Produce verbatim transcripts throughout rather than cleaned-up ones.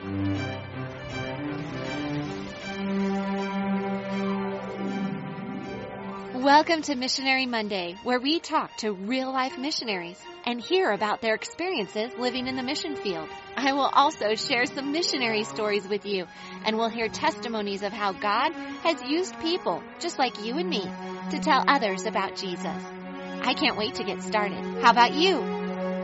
Welcome to Missionary Monday, where we talk to real-life missionaries and hear about their experiences living in the mission field. I will also share some missionary stories with you, and we'll hear testimonies of how God has used people, just like you and me, to tell others about Jesus. I can't wait to get started. How about you?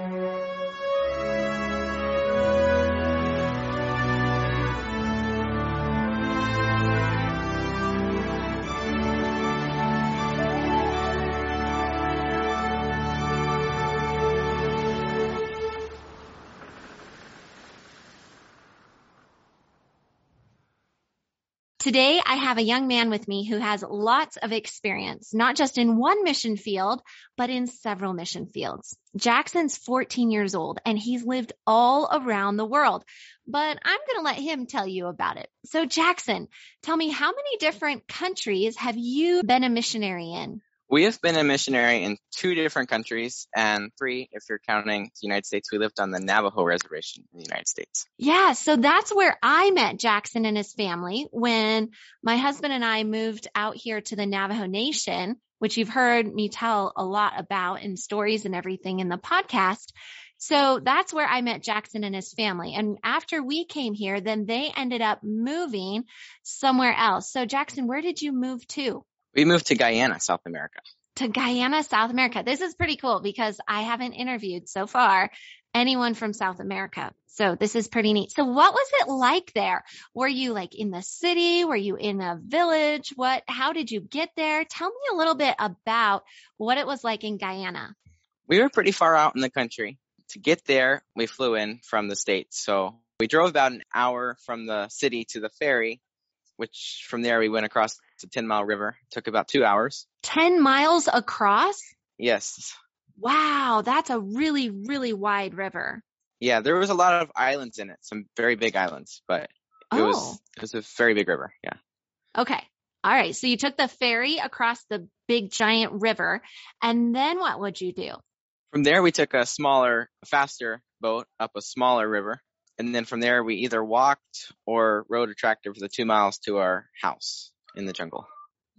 Today, I have a young man with me who has lots of experience, not just in one mission field, but in several mission fields. Jackson's fourteen years old, and he's lived all around the world, but I'm going to let him tell you about it. So Jackson, tell me, how many different countries have you been a missionary in? We have been a missionary in two different countries, and three if you're counting the United States. We lived on the Navajo Reservation in the United States. Yeah, so that's where I met Jackson and his family when my husband and I moved out here to the Navajo Nation, which you've heard me tell a lot about in stories and everything in the podcast. So that's where I met Jackson and his family. And after we came here, then they ended up moving somewhere else. So Jackson, where did you move to? We moved to Guyana, South America. To Guyana, South America. This is pretty cool because I haven't interviewed so far anyone from South America. So this is pretty neat. So what was it like there? Were you like in the city? Were you in a village? What, how did you get there? Tell me a little bit about what it was like in Guyana. We were pretty far out in the country. To get there, we flew in from the States. So we drove about an hour from the city to the ferry, which from there we went across the ten mile river. It took about two hours. ten miles across? Yes. Wow, that's a really, really wide river. Yeah, there was a lot of islands in it, some very big islands, but it oh. was it was a very big river, yeah. Okay. All right, so you took the ferry across the big giant river, and then what would you do? From there we took a smaller, faster boat up a smaller river. And then from there, we either walked or rode a tractor for the two miles to our house in the jungle.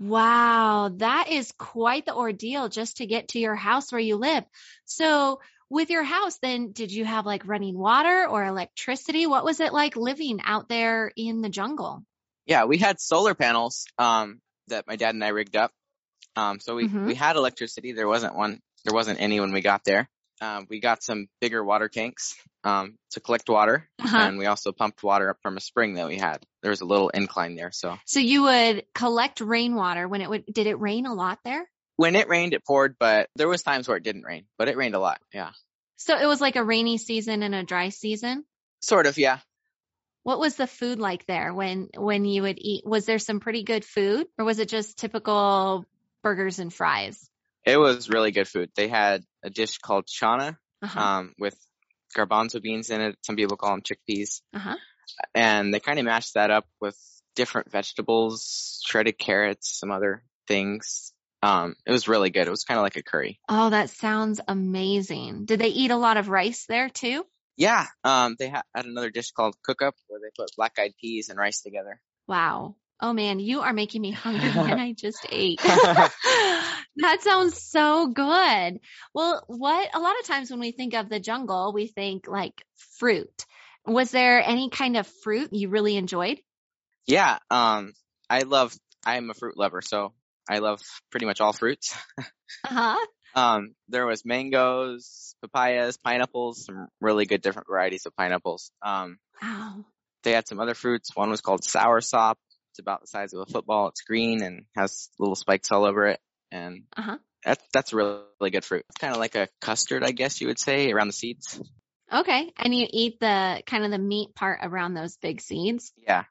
Wow, that is quite the ordeal just to get to your house where you live. So with your house, then, did you have like running water or electricity? What was it like living out there in the jungle? Yeah, we had solar panels um, that my dad and I rigged up. Um, so we, mm-hmm. we had electricity. There wasn't one. There wasn't any when we got there. Um, we got some bigger water tanks um, to collect water, uh-huh. and we also pumped water up from a spring that we had. There was a little incline there, so. So you would collect rainwater when it would. Did it rain a lot there? When it rained, it poured, but there was times where it didn't rain, but it rained a lot. Yeah. So it was like a rainy season and a dry season. Sort of, yeah. What was the food like there when when you would eat? Was there some pretty good food, or was it just typical burgers and fries? It was really good food. They had a dish called chana uh-huh. um, with garbanzo beans in it. Some people call them chickpeas. Uh-huh. And they kind of mashed that up with different vegetables, shredded carrots, some other things. Um, it was really good. It was kind of like a curry. Oh, that sounds amazing. Did they eat a lot of rice there too? Yeah. Um, they ha- had another dish called cook up where they put black-eyed peas and rice together. Wow. Oh man, you are making me hungry and I just ate. That sounds so good. Well, what, a lot of times when we think of the jungle, we think like fruit. Was there any kind of fruit you really enjoyed? Yeah. Um, I love, I'm a fruit lover, so I love pretty much all fruits. uh-huh. Um, there was mangoes, papayas, pineapples, some really good different varieties of pineapples. Um, wow. They had some other fruits. One was called soursop. It's about the size of a football. It's green and has little spikes all over it. And uh-huh. that's, that's a really, really good fruit. It's kind of like a custard, I guess you would say, around the seeds. Okay. And you eat the kind of the meat part around those big seeds? Yeah.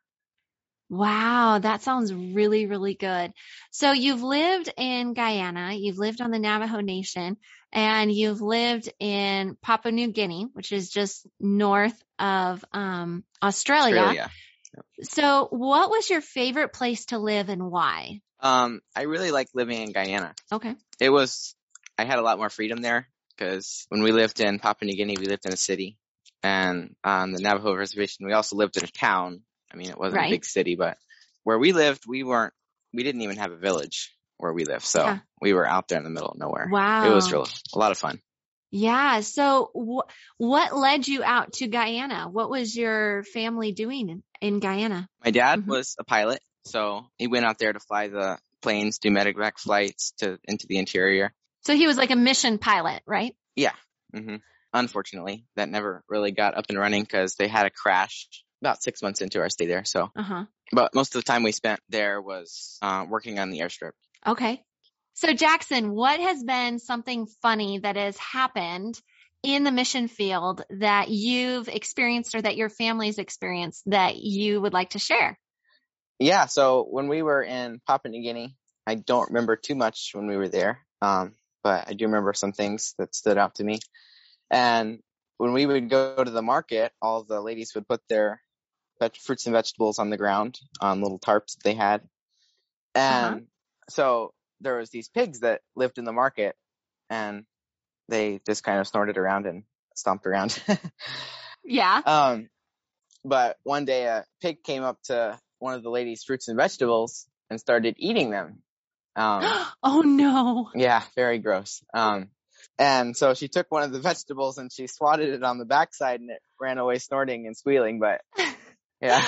Wow. That sounds really, really good. So you've lived in Guyana, you've lived on the Navajo Nation, and you've lived in Papua New Guinea, which is just north of um, Australia. Australia. Yep. So what was your favorite place to live and why? Um, I really liked living in Guyana. Okay. It was, I had a lot more freedom there because when we lived in Papua New Guinea, we lived in a city and on the Navajo reservation, we also lived in a town. I mean, it wasn't Right. a big city, but where we lived, we weren't, we didn't even have a village where we lived. So Yeah. we were out there in the middle of nowhere. Wow. It was real, a lot of fun. Yeah. So wh- what led you out to Guyana? What was your family doing in, in Guyana? My dad Mhm. was a pilot, so he went out there to fly the planes, do medevac flights to into the interior. So he was like a mission pilot, right? Yeah. hmm Unfortunately, that never really got up and running because they had a crash about six months into our stay there. So, Uh-huh. but most of the time we spent there was uh, working on the airstrip. Okay. So Jackson, what has been something funny that has happened in the mission field that you've experienced or that your family's experienced that you would like to share? Yeah. So when we were in Papua New Guinea, I don't remember too much when we were there, um, but I do remember some things that stood out to me. And when we would go to the market, all the ladies would put their veg- fruits and vegetables on the ground on little tarps that they had. And Uh-huh. so there was these pigs that lived in the market, and they just kind of snorted around and stomped around. Yeah. um, but one day a pig came up to one of the ladies' fruits and vegetables and started eating them. Um, Oh no. yeah, very gross. Um, and so she took one of the vegetables and she swatted it on the backside, and it ran away snorting and squealing. But yeah,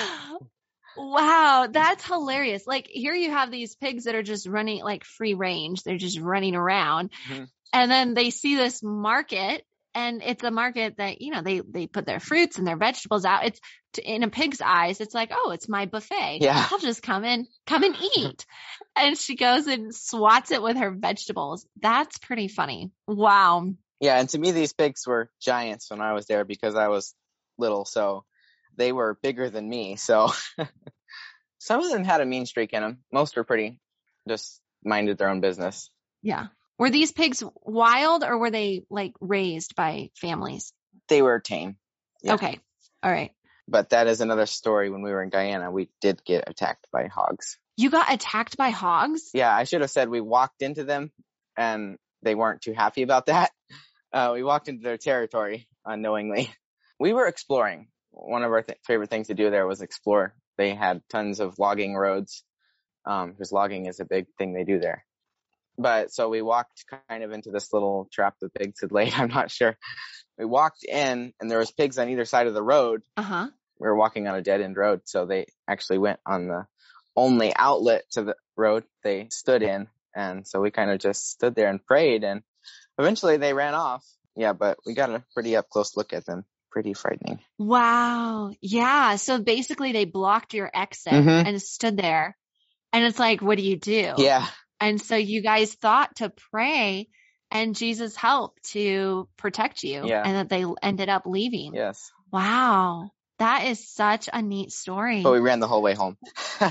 Wow, that's hilarious. Like here you have these pigs that are just running like free range. They're just running around. Mhm. And then they see this market, and it's a market that, you know, they, they put their fruits and their vegetables out. It's to, in a pig's eyes, it's like, oh, it's my buffet. Yeah. I'll just come in, come and eat. And she goes and swats it with her vegetables. That's pretty funny. Wow. Yeah, and to me, these pigs were giants when I was there because I was little, so they were bigger than me. So some of them had a mean streak in them. Most were pretty, just minded their own business. Yeah. Were these pigs wild or were they like raised by families? They were tame. Yeah. Okay. All right. But that is another story. When we were in Guyana, we did get attacked by hogs. You got attacked by hogs? Yeah, I should have said we walked into them, and they weren't too happy about that. Uh, we walked into their territory unknowingly. We were exploring. One of our th- favorite things to do there was explore. They had tons of logging roads, um, because logging is a big thing they do there. But so we walked kind of into this little trap the pigs had laid. I'm not sure. We walked in, and there was pigs on either side of the road. Uh-huh. We were walking on a dead end road, so they actually went on the only outlet to the road they stood in. And so we kind of just stood there and prayed, and eventually they ran off. Yeah, but we got a pretty up close look at them. Pretty frightening. Wow. Yeah. So basically they blocked your exit Mhm. and stood there. And it's like, what do you do? Yeah. And so you guys thought to pray, and Jesus helped to protect you, Yeah. and that they ended up leaving. Yes. Wow. That is such a neat story. But we ran the whole way home.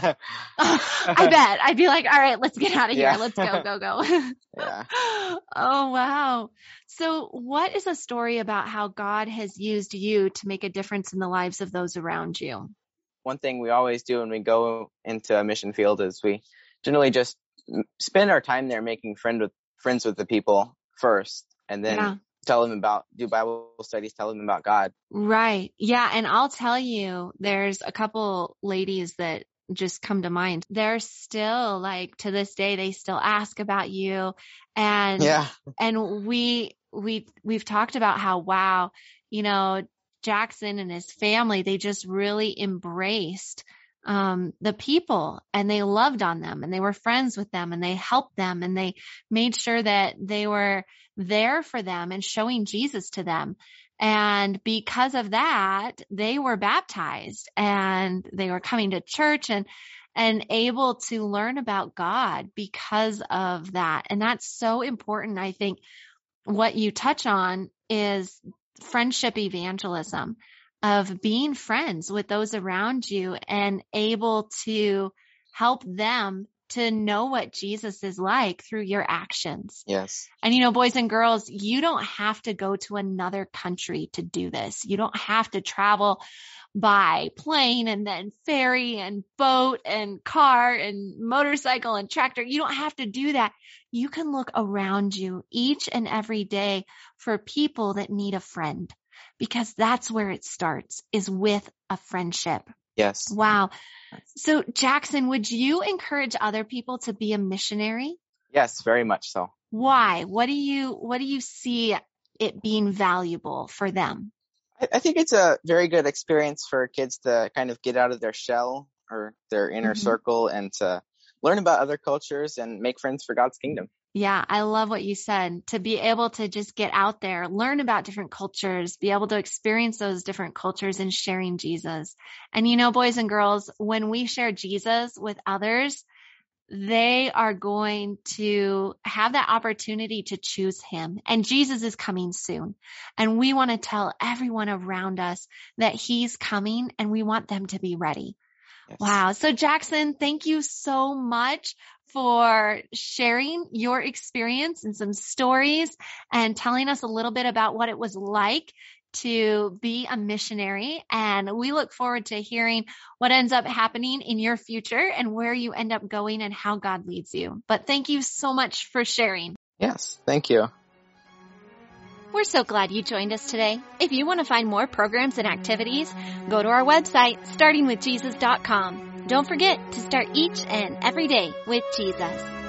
I bet. I'd be like, all right, let's get out of here. Yeah. Let's go, go, go. Yeah. Oh, wow. So what is a story about how God has used you to make a difference in the lives of those around you? One thing we always do when we go into a mission field is we generally just spend our time there making friend with friends with the people first, and then Yeah. tell them about, do Bible studies, tell them about God. Right. Yeah. And I'll tell you, there's a couple ladies that just come to mind. They're still like, to this day, they still ask about you. And, Yeah. and we, we, we've talked about how, wow, you know, Jackson and his family, they just really embraced um, the people, and they loved on them, and they were friends with them, and they helped them, and they made sure that they were there for them and showing Jesus to them. And because of that, they were baptized, and they were coming to church and, and able to learn about God because of that. And that's so important. I think what you touch on is friendship evangelism, of being friends with those around you and able to help them to know what Jesus is like through your actions. Yes. And, you know, boys and girls, you don't have to go to another country to do this. You don't have to travel by plane and then ferry and boat and car and motorcycle and tractor. You don't have to do that. You can look around you each and every day for people that need a friend, because that's where it starts, is with a friendship. Yes. Wow. So Jackson, would you encourage other people to be a missionary? Yes, very much so. Why? What do you, what do you see it being valuable for them? I, I think it's a very good experience for kids to kind of get out of their shell or their inner Mm-hmm. circle and to learn about other cultures and make friends for God's kingdom. Yeah, I love what you said. To be able to just get out there, learn about different cultures, be able to experience those different cultures and sharing Jesus. And you know, boys and girls, when we share Jesus with others, they are going to have that opportunity to choose him. And Jesus is coming soon. And we want to tell everyone around us that he's coming and we want them to be ready. Yes. Wow. So Jackson, thank you so much for sharing your experience and some stories and telling us a little bit about what it was like to be a missionary. And we look forward to hearing what ends up happening in your future and where you end up going and how God leads you. But thank you so much for sharing. Yes, thank you. We're so glad you joined us today. If you want to find more programs and activities, go to our website, starting with jesus dot com. Don't forget to start each and every day with Jesus.